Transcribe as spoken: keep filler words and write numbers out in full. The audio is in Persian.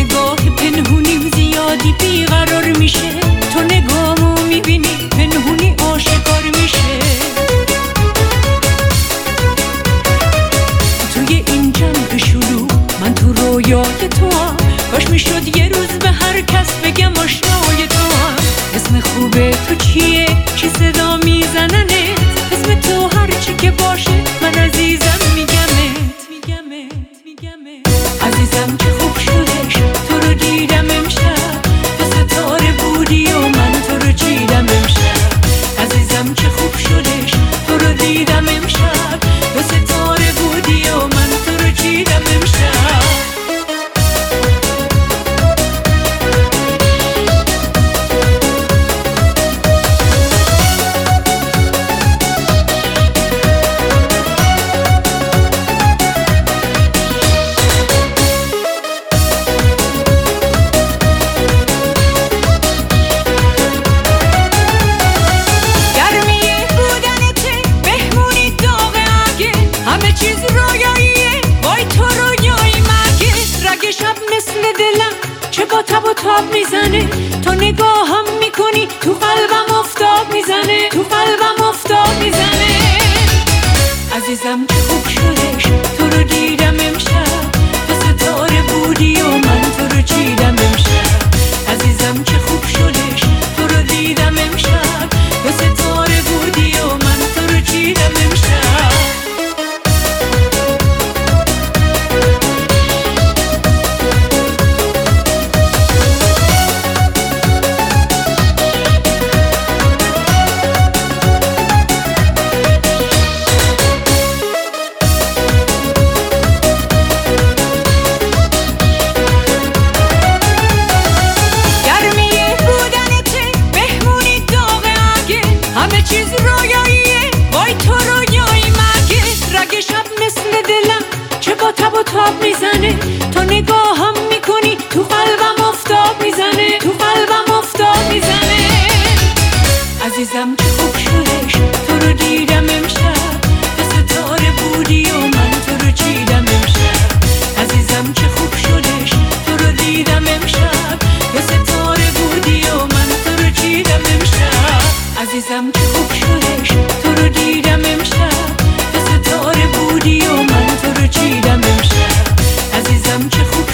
نگاه پنهونیم زیادی بیقرار میشه، تو نگاهمو میبینی پنهونی آشکار میشه. توی این جمع شلوغ من تو رویای تو هم، کاش میشد یه روز به هر کس بگم آشنای تو هم. اسم خوبه تو چیه؟ چی صدا میزننت؟ اسم تو هرچی که باشه من عزیزم میگمت میگمت میگمت. عزیزم چه خوب شدش تو رو دیدم امشب، تو ستاره بودی و من تو رو چیدم امشب. عزیزم چه خوب شدش تو رو دیدم امشب، تو ستاره بودی و من تو رو چیدم امشب. چه با تب و تاب میزنه، تو نگاهم میکنی تو قلبم افتاب میزنه، تو قلبم افتاب میزنه. عزیزم چه خوب شدش تو رو دیدم امشب، تو ستاره بودی و من تو رو چیدم امشب. عزیزم چه خوب شدش تو رو دیدم امشب، تو ستاره بودی و من تو رو چیدم امشب. همه چیز رویاییه، وای تو رویایی مگه. رگ شب مثل دلم چه با تب و تاب میزنه، تو نگاهم میکنی تو قلبم افتاب میزنه، تو قلبم افتاب میزنه. عزیزم چه خوب شدش تو رو دیدم امشب، تو ستاره بودی و من تو رو چیدم امشب. عزیزم چه خوب شدش تو رو دیدم امشب، تو ستاره بودی و من تو رو چیدم امشب. عزیزم چه خوب شدش تو رو دیدم امشب، تو ستاره بودی و من تو رو چیدم امشب. عزیزم چه خوب